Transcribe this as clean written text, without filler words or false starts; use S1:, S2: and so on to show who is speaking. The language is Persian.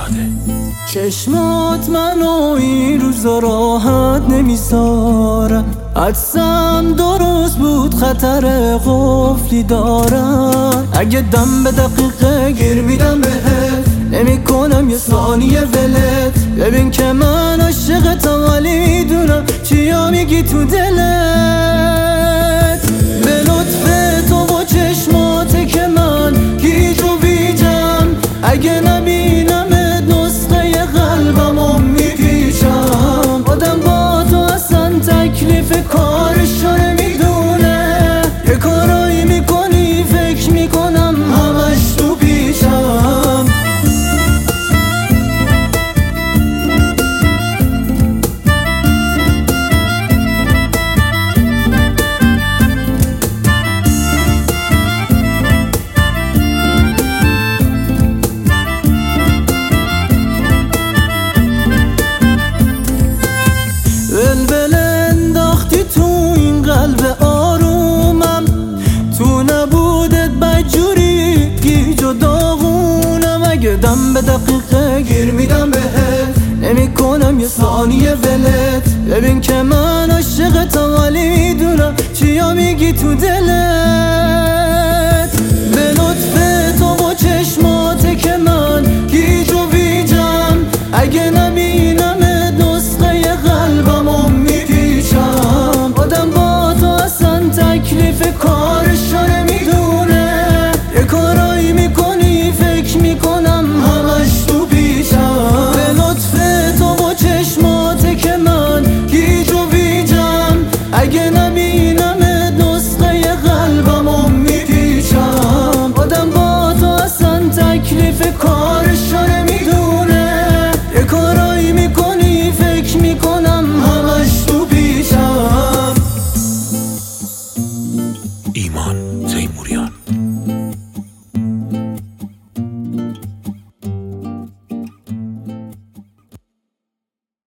S1: چشمات منو این روزا راحت نمیذارن، عدسم درست بود خطر قفلی دارن. اگه دم به دقیقه گیر میدم بهت، نمی کنم یه ثانیه ولت. ببین که من عاشقتم ولی میدونم چیا میگی تو دلت. به لطف تو و چشماته که من گیج و بیجم، اگه نبینمت نسخه قلبمو میپیچم. آدم با تو اصلا تکلیف کارشو نمیدونه، یه کارایی میکنی فکر میکنم همش تو پیچم. ولول انداختی تو این قلب آرومم، تو نبودت بدجوری گیج و داغونم. اگه دم به دقیقه گیر میدم بهت، نمی کنم یه ثانیه ولت. ببین که من عاشقتم ولی میدونم چیا میگی تو دلت.